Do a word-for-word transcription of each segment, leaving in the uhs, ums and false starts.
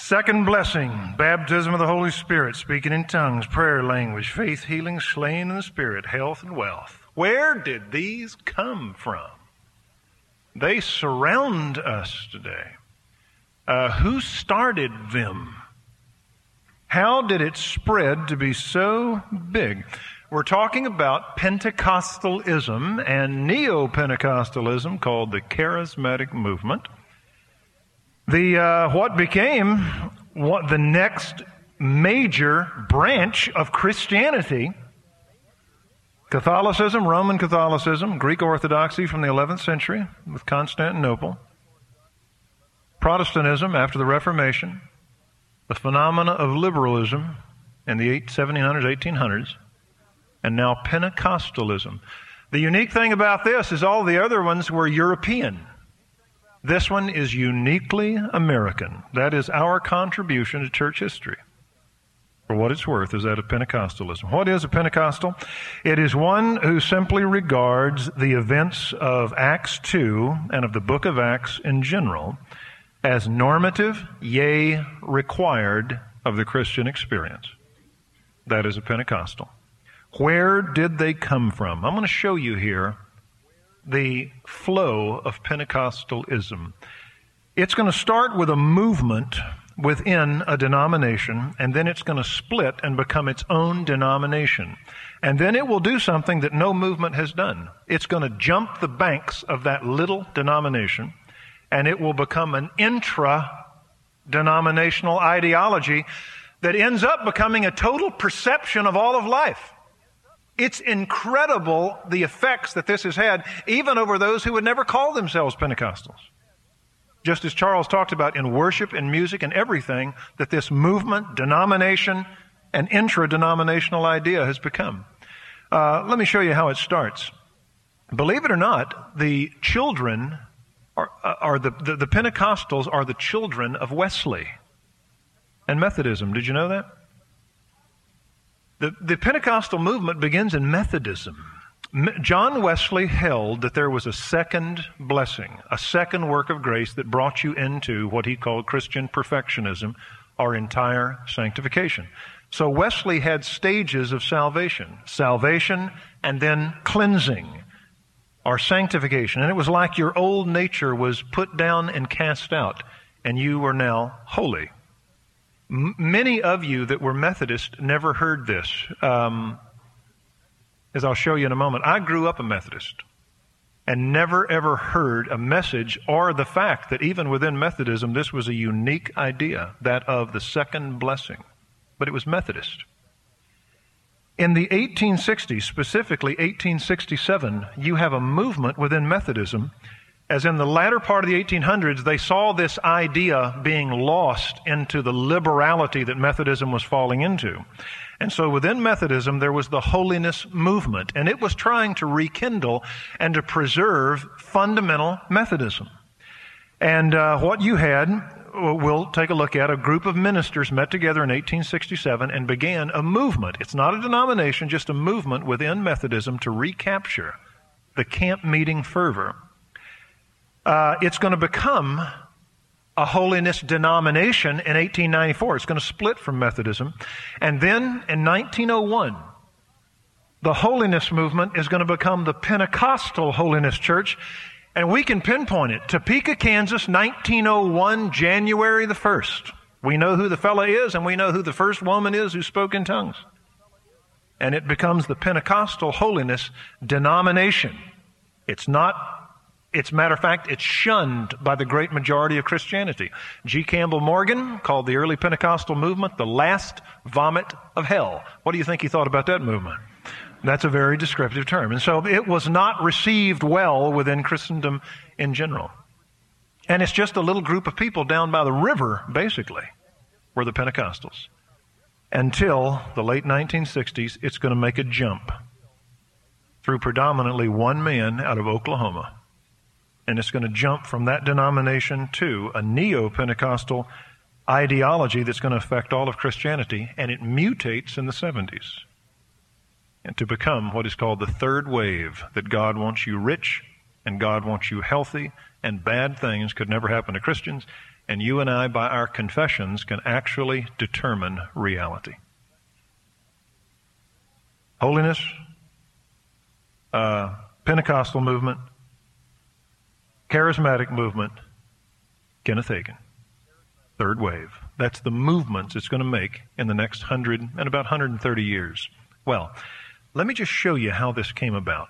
Second blessing, baptism of the Holy Spirit, speaking in tongues, prayer language, faith, healing, slaying in the Spirit, health, and wealth. Where did these come from? They surround us today. Uh, who started them? How did it spread to be so big? We're talking about Pentecostalism and Neo-Pentecostalism, called the Charismatic Movement. The uh, what became what the next major branch of Christianity: Catholicism, Roman Catholicism, Greek Orthodoxy from the eleventh century with Constantinople, Protestantism after the Reformation, the phenomena of liberalism in the seventeen hundreds, eighteen hundreds, and now Pentecostalism. The unique thing about this is all the other ones were European. This one is uniquely American. That is our contribution to church history. For what it's worth, is that of Pentecostalism. What is a Pentecostal? It is one who simply regards the events of Acts two and of the book of Acts in general as normative, yea, required of the Christian experience. That is a Pentecostal. Where did they come from? I'm going to show you here the flow of Pentecostalism. It's going to start with a movement within a denomination, and then it's going to split and become its own denomination. And then it will do something that no movement has done. It's going to jump the banks of that little denomination, and it will become an intra-denominational ideology that ends up becoming a total perception of all of life. It's incredible the effects that this has had, even over those who would never call themselves Pentecostals. Just as Charles talked about in worship and music and everything, that this movement, denomination, and intra-denominational idea has become. Uh, let me show you how it starts. Believe it or not, the children, are, are the, the, the Pentecostals are the children of Wesley and Methodism. Did you know that? The, the Pentecostal movement begins in Methodism. John Wesley held that there was a second blessing, a second work of grace that brought you into what he called Christian perfectionism, or entire sanctification. So Wesley had stages of salvation. Salvation and then cleansing, or sanctification. And it was like your old nature was put down and cast out, and you were now holy. M- many of you that were Methodist never heard this. Um, as I'll show you in a moment, I grew up a Methodist and never ever heard a message or the fact that even within Methodism this was a unique idea, that of the second blessing. But it was Methodist. In the eighteen sixties, specifically eighteen sixty-seven, you have a movement within Methodism. As in the latter part of the eighteen hundreds, they saw this idea being lost into the liberality that Methodism was falling into. And so within Methodism, there was the holiness movement, and it was trying to rekindle and to preserve fundamental Methodism. And uh, what you had, we'll take a look at, a group of ministers met together in eighteen sixty-seven and began a movement. It's not a denomination, just a movement within Methodism to recapture the camp meeting fervor. Uh, it's going to become a holiness denomination in eighteen ninety-four. It's going to split from Methodism. And then in nineteen oh one, the holiness movement is going to become the Pentecostal Holiness Church. And we can pinpoint it. Topeka, Kansas, nineteen oh one, January the first. We know who the fella is, and we know who the first woman is who spoke in tongues. And it becomes the Pentecostal Holiness denomination. It's not It's matter of fact, it's shunned by the great majority of Christianity. G. Campbell Morgan called the early Pentecostal movement the last vomit of hell. What do you think he thought about that movement? That's a very descriptive term. And so it was not received well within Christendom in general. And it's just a little group of people down by the river, basically, were the Pentecostals. Until the late nineteen sixties, it's going to make a jump through predominantly one man out of Oklahoma. And it's going to jump from that denomination to a neo-Pentecostal ideology that's going to affect all of Christianity, and it mutates in the seventies. And to become what is called the third wave, that God wants you rich, and God wants you healthy, and bad things could never happen to Christians, And you and I, by our confessions, can actually determine reality. Holiness, uh, Pentecostal movement, charismatic movement, Kenneth Hagin. Third wave. That's the movements it's going to make in the next hundred and about one hundred thirty years. Well, let me just show you how this came about.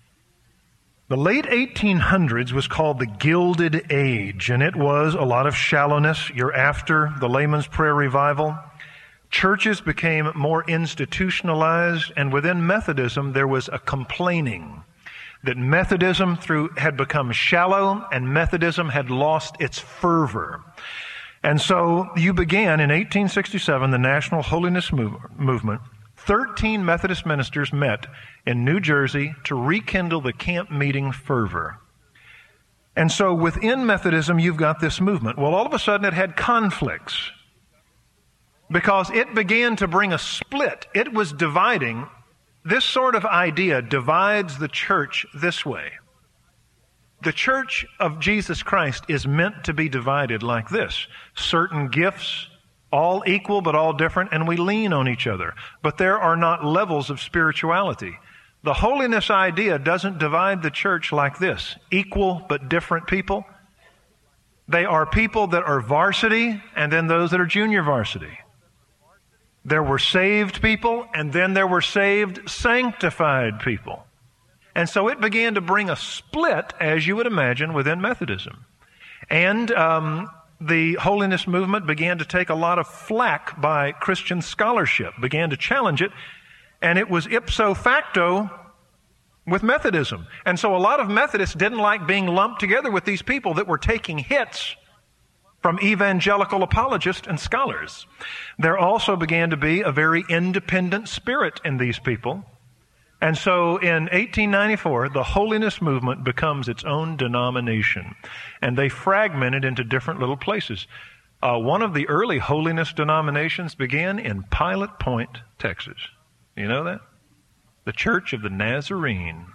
The late eighteen hundreds was called the Gilded Age, and it was a lot of shallowness. You're after the Layman's Prayer revival. Churches became more institutionalized, and within Methodism there was a complaining that Methodism through had become shallow and Methodism had lost its fervor. And so you began in eighteen sixty-seven the National Holiness Move- Movement. Thirteen Methodist ministers met in New Jersey to rekindle the camp meeting fervor. And so within Methodism, you've got this movement. Well, all of a sudden it had conflicts because it began to bring a split. It was dividing. This sort of idea divides the church this way. The church of Jesus Christ is meant to be divided like this. Certain gifts, all equal but all different, and we lean on each other. But there are not levels of spirituality. The holiness idea doesn't divide the church like this. Equal but different people. They are people that are varsity and then those that are junior varsity. There were saved people and then there were saved, sanctified people. And so it began to bring a split, as you would imagine, within Methodism. And um, the holiness movement began to take a lot of flack by Christian scholarship, began to challenge it, and it was ipso facto with Methodism. And so a lot of Methodists didn't like being lumped together with these people that were taking hits from evangelical apologists and scholars. There also began to be a very independent spirit in these people. And so in eighteen ninety-four, the holiness movement becomes its own denomination. And they fragmented into different little places. Uh, one of the early holiness denominations began in Pilot Point, Texas. You know that? The Church of the Nazarene.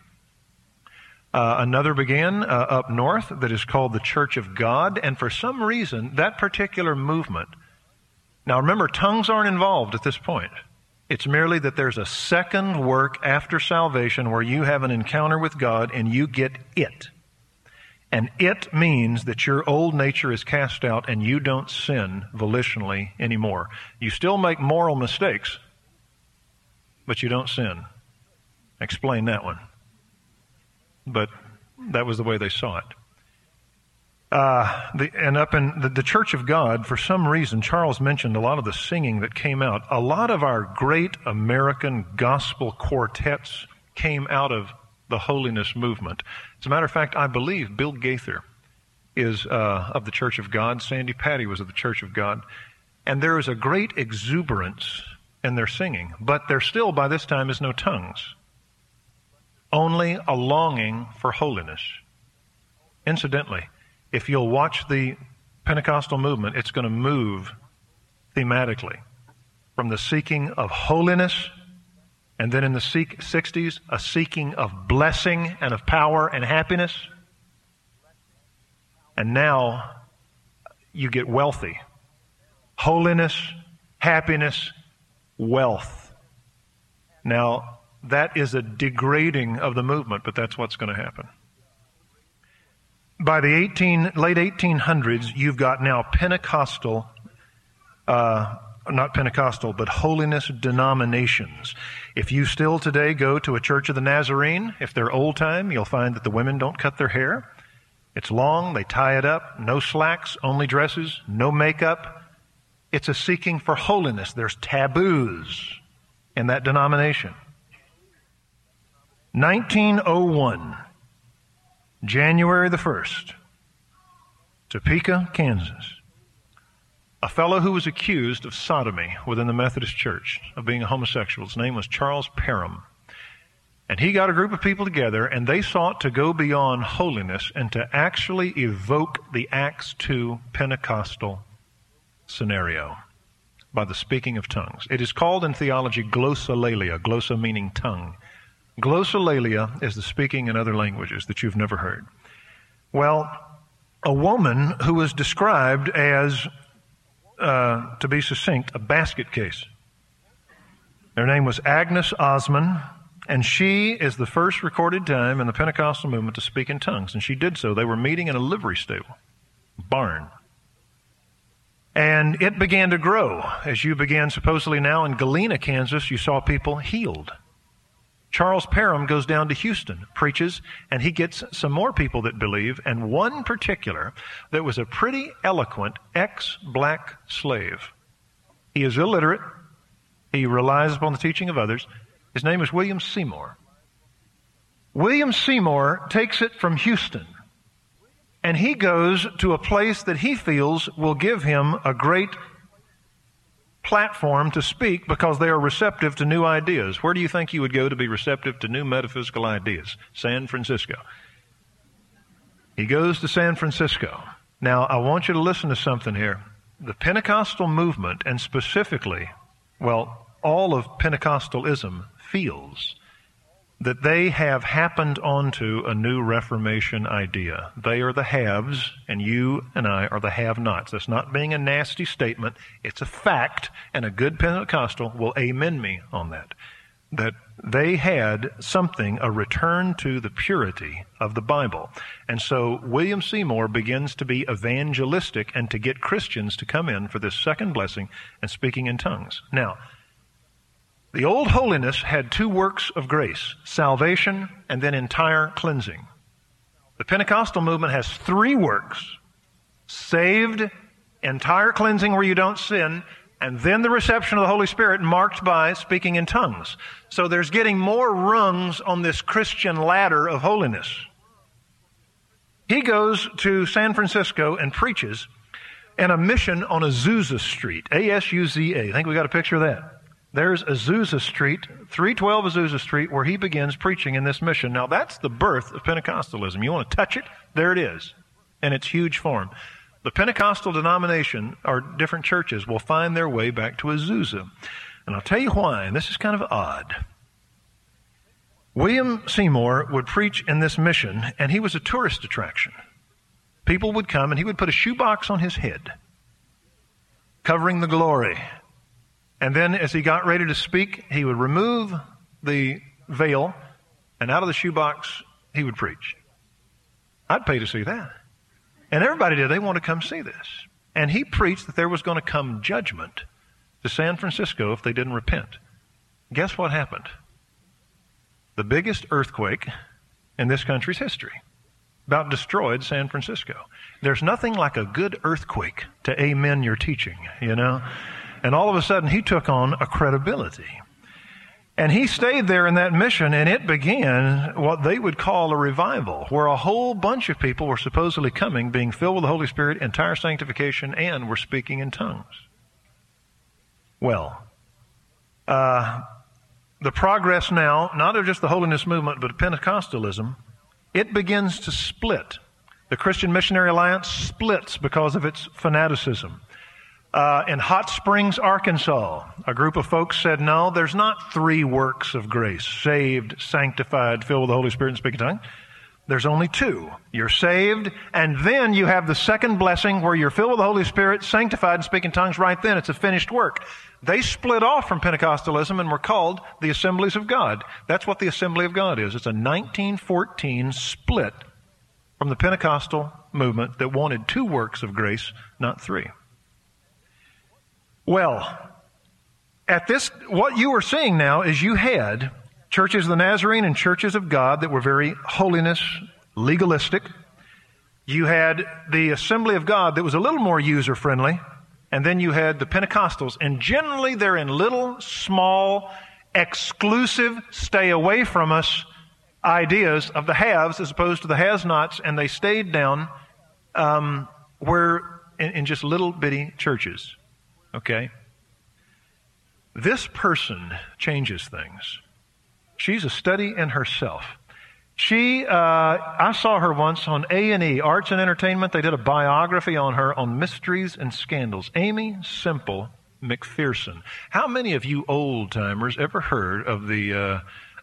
Uh, another began uh, up north that is called the Church of God. And for some reason, that particular movement... Now remember, tongues aren't involved at this point. It's merely that there's a second work after salvation where you have an encounter with God and you get it. And it means that your old nature is cast out and you don't sin volitionally anymore. You still make moral mistakes, but you don't sin. Explain that one. But that was the way they saw it. Uh, the, and up in the, the Church of God, for some reason, Charles mentioned a lot of the singing that came out. A lot of our great American gospel quartets came out of the holiness movement. As a matter of fact, I believe Bill Gaither is uh, of the Church of God. Sandy Patty was of the Church of God. And there is a great exuberance in their singing. But there still, by this time, is no tongues. Only a longing for holiness. Incidentally, if you'll watch the Pentecostal movement, it's going to move thematically from the seeking of holiness, and then in the sixties, a seeking of blessing and of power and happiness. And now you get wealthy. Holiness, happiness, wealth. Now, that is a degrading of the movement, but that's what's going to happen. By the eighteen, late eighteen hundreds, you've got now Pentecostal, uh, not Pentecostal, but holiness denominations. If you still today go to a Church of the Nazarene, if they're old time, you'll find that the women don't cut their hair. It's long, they tie it up, no slacks, only dresses, no makeup. It's a seeking for holiness. There's taboos in that denomination. nineteen oh one. January the first, Topeka, Kansas. A fellow who was accused of sodomy within the Methodist Church, of being a homosexual. His name was Charles Parham. And he got a group of people together, and they sought to go beyond holiness and to actually evoke the Acts two Pentecostal scenario by the speaking of tongues. It is called in theology glossolalia, glossa meaning tongue. Glossolalia is the speaking in other languages that you've never heard. Well, a woman who was described as, uh, to be succinct, a basket case. Her name was Agnes Osman, and she is the first recorded time in the Pentecostal movement to speak in tongues, and she did so. They were meeting in a livery stable, barn. And it began to grow. As you began supposedly now in Galena, Kansas, you saw people healed. Charles Parham goes down to Houston, preaches, and he gets some more people that believe, and one particular that was a pretty eloquent ex-black slave. He is illiterate. He relies upon the teaching of others. His name is William Seymour. William Seymour takes it from Houston, and he goes to a place that he feels will give him a great platform to speak because they are receptive to new ideas. Where do you think you would go to be receptive to new metaphysical ideas? San Francisco. He goes to San Francisco. Now, I want you to listen to something here. The Pentecostal movement, and specifically, well, all of Pentecostalism feels that they have happened onto a new Reformation idea. They are the haves, and you and I are the have-nots. That's not being a nasty statement. It's a fact, and a good Pentecostal will amen me on that. That they had something, a return to the purity of the Bible. And so William Seymour begins to be evangelistic and to get Christians to come in for this second blessing and speaking in tongues. Now, the old holiness had two works of grace, salvation and then entire cleansing. The Pentecostal movement has three works, saved, entire cleansing where you don't sin, and then the reception of the Holy Spirit marked by speaking in tongues. So there's getting more rungs on this Christian ladder of holiness. He goes to San Francisco and preaches in a mission on Azusa Street, A S U Z A. I think we got a picture of that. There's Azusa Street, three twelve Azusa Street, where he begins preaching in this mission. Now, that's the birth of Pentecostalism. You want to touch it? There it is, in its huge form. The Pentecostal denomination, or different churches, will find their way back to Azusa. And I'll tell you why, and this is kind of odd. William Seymour would preach in this mission, and he was a tourist attraction. People would come, and he would put a shoebox on his head, covering the glory. And then as he got ready to speak, he would remove the veil, and out of the shoebox, he would preach. I'd pay to see that. And everybody did. They wanted to come see this. And he preached that there was going to come judgment to San Francisco if they didn't repent. Guess what happened? The biggest earthquake in this country's history about destroyed San Francisco. There's nothing like a good earthquake to amen your teaching, you know? And all of a sudden, he took on a credibility. And he stayed there in that mission, and it began what they would call a revival, where a whole bunch of people were supposedly coming, being filled with the Holy Spirit, entire sanctification, and were speaking in tongues. Well, uh, the progress now, not of just the holiness movement, but of Pentecostalism, it begins to split. The Christian Missionary Alliance splits because of its fanaticism. Uh, in Hot Springs, Arkansas, a group of folks said, no, there's not three works of grace, saved, sanctified, filled with the Holy Spirit, and speak in tongues. There's only two. You're saved, and then you have the second blessing where you're filled with the Holy Spirit, sanctified, and speak in tongues right then. It's a finished work. They split off from Pentecostalism and were called the Assemblies of God. That's what the Assembly of God is. It's a nineteen fourteen split from the Pentecostal movement that wanted two works of grace, not three. Well, at this, what you are seeing now is you had churches of the Nazarene and churches of God that were very holiness, legalistic. You had the Assembly of God that was a little more user-friendly. And then you had the Pentecostals. And generally they're in little, small, exclusive, stay away from us ideas of the haves as opposed to the has-nots. And they stayed down um, where in, in just little bitty churches. Okay? This person changes things. She's a study in herself. She, uh, I saw her once on A and E, Arts and Entertainment. They did a biography on her on Mysteries and Scandals. Amy Semple McPherson. How many of you old-timers ever heard of the uh,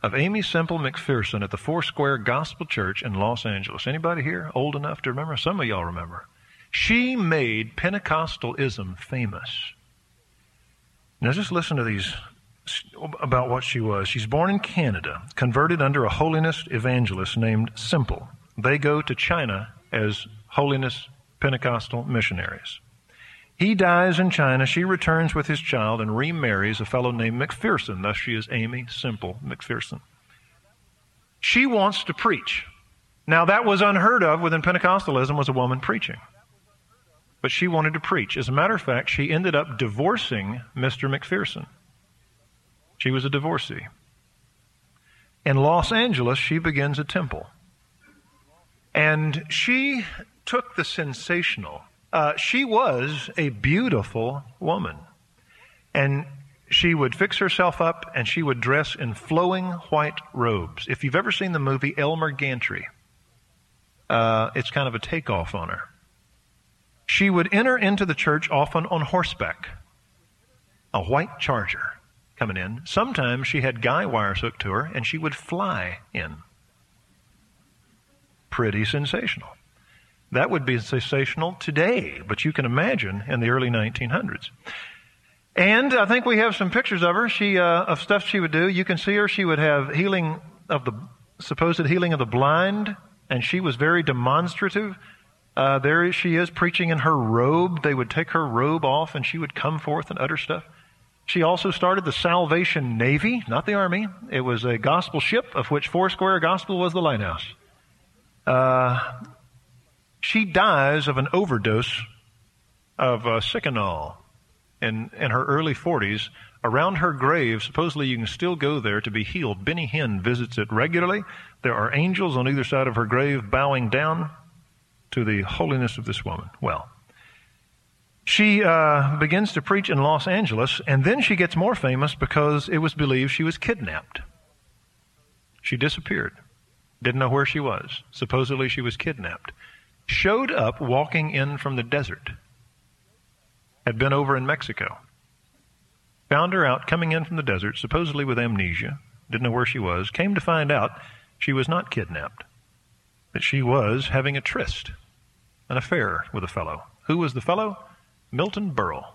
of Aimee Semple McPherson at the Foursquare Gospel Church in Los Angeles. Anybody here old enough to remember? Some of y'all remember. She made Pentecostalism famous. Now just listen to these about what she was. She's born in Canada, converted under a holiness evangelist named Semple. They go to China as holiness Pentecostal missionaries. He dies in China. She returns with his child and remarries a fellow named McPherson. Thus she is Aimee Semple McPherson. She wants to preach. Now that was unheard of within Pentecostalism, was a woman preaching. But she wanted to preach. As a matter of fact, she ended up divorcing Mister McPherson. She was a divorcee. In Los Angeles, she begins a temple. And she took the sensational. Uh, she was a beautiful woman. And she would fix herself up and she would dress in flowing white robes. If you've ever seen the movie Elmer Gantry, uh, it's kind of a takeoff on her. She would enter into the church often on horseback, a white charger coming in. Sometimes she had guy wires hooked to her and she would fly in. Pretty sensational. That would be sensational today, but you can imagine in the early nineteen hundreds. And I think we have some pictures of her, she uh, of stuff she would do. You can see her. She would have healing of the supposed healing of the blind, and she was very demonstrative. Uh, there she is preaching in her robe. They would take her robe off, and she would come forth and utter stuff. She also started the Salvation Navy, not the Army. It was a gospel ship of which Foursquare Gospel was the lighthouse. Uh, she dies of an overdose of uh, Seconal in, in her early forties. Around her grave, supposedly you can still go there to be healed. Benny Hinn visits it regularly. There are angels on either side of her grave bowing down to the holiness of this woman. Well, she uh, begins to preach in Los Angeles, and then she gets more famous because it was believed she was kidnapped. She disappeared. Didn't know where she was. Supposedly she was kidnapped. Showed up walking in from the desert. Had been over in Mexico. Found her out coming in from the desert, supposedly with amnesia. Didn't know where she was. Came to find out she was not kidnapped. That she was having a tryst, an affair with a fellow. Who was the fellow? Milton Berle.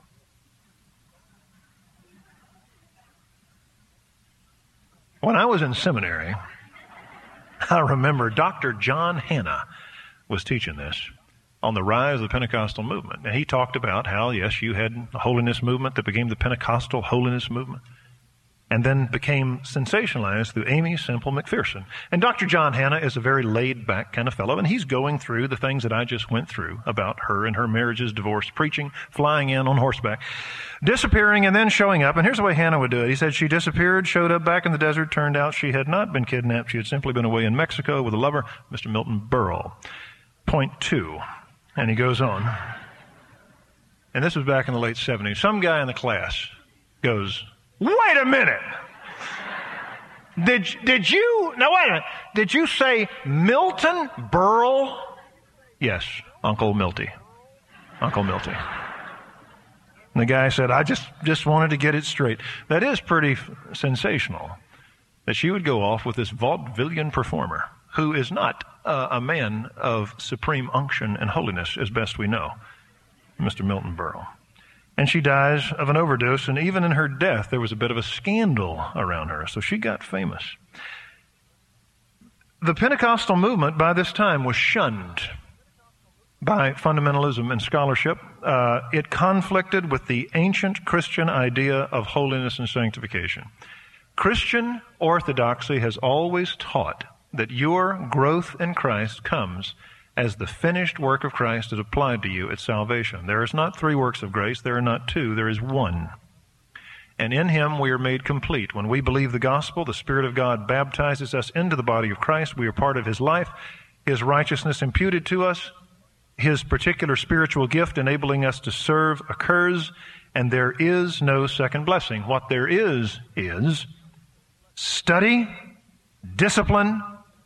When I was in seminary, I remember Doctor John Hanna was teaching this on the rise of the Pentecostal movement. And he talked about how, yes, you had a holiness movement that became the Pentecostal holiness movement and then became sensationalized through Aimee Semple McPherson. And Doctor John Hanna is a very laid-back kind of fellow, and he's going through the things that I just went through about her and her marriages, divorce, preaching, flying in on horseback, disappearing, and then showing up. And here's the way Hanna would do it. He said she disappeared, showed up back in the desert, turned out she had not been kidnapped. She had simply been away in Mexico with a lover, Mister Milton Berle. Point two. And he goes on. And this was back in the late seventies. Some guy in the class goes, "Wait a minute. Did, did you, now wait a minute, did you say Milton Berle?" "Yes, Uncle Milty. Uncle Milty." And the guy said, I just, just wanted to get it straight. That is pretty f- sensational that she would go off with this vaudevillian performer who is not uh, a man of supreme unction and holiness, as best we know, Mister Milton Berle. And she dies of an overdose, and even in her death, there was a bit of a scandal around her, so she got famous. The Pentecostal movement by this time was shunned by fundamentalism and scholarship. Uh, it conflicted with the ancient Christian idea of holiness and sanctification. Christian orthodoxy has always taught that your growth in Christ comes as the finished work of Christ is applied to you at salvation. There is not three works of grace. There are not two. There is one. And in him we are made complete. When we believe the gospel, the Spirit of God baptizes us into the body of Christ. We are part of his life, his righteousness imputed to us, his particular spiritual gift enabling us to serve occurs, and there is no second blessing. What there is, is study, discipline,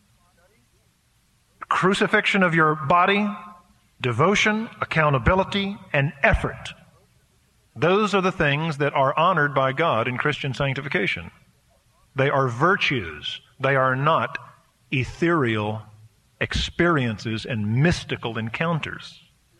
crucifixion of your body, devotion, accountability, and effort. Those are the things that are honored by God in Christian sanctification. They are virtues. They are not ethereal experiences and mystical encounters.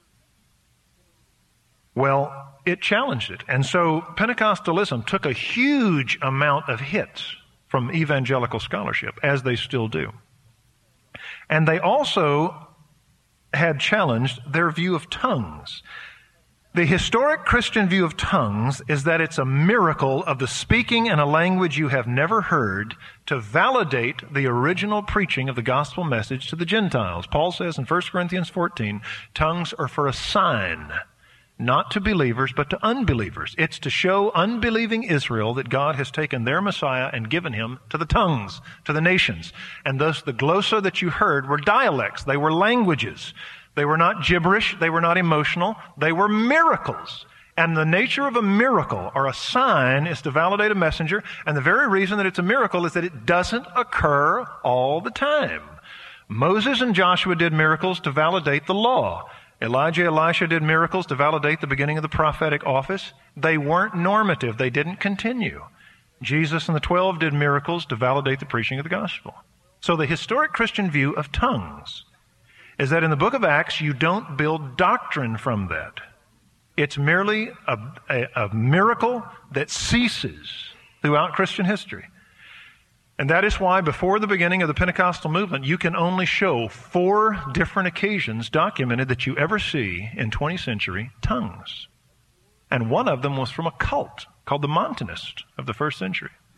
Well, it challenged it. And so Pentecostalism took a huge amount of hits from evangelical scholarship, as they still do. And they also had challenged their view of tongues. The historic Christian view of tongues is that it's a miracle of the speaking in a language you have never heard to validate the original preaching of the gospel message to the Gentiles. Paul says in First Corinthians fourteen, tongues are for a sign, not to believers, but to unbelievers. It's to show unbelieving Israel that God has taken their Messiah and given him to the tongues, to the nations. And thus the glossa that you heard were dialects. They were languages. They were not gibberish. They were not emotional. They were miracles. And the nature of a miracle or a sign is to validate a messenger. And the very reason that it's a miracle is that it doesn't occur all the time. Moses and Joshua did miracles to validate the law. Elijah, Elisha did miracles to validate the beginning of the prophetic office. They weren't normative. They didn't continue. Jesus and the twelve did miracles to validate the preaching of the gospel. So the historic Christian view of tongues is that in the book of Acts, you don't build doctrine from that. It's merely a, a, a miracle that ceases throughout Christian history. And that is why before the beginning of the Pentecostal movement, you can only show four different occasions documented that you ever see in twentieth century tongues. And one of them was from a cult called the Montanists of the first century.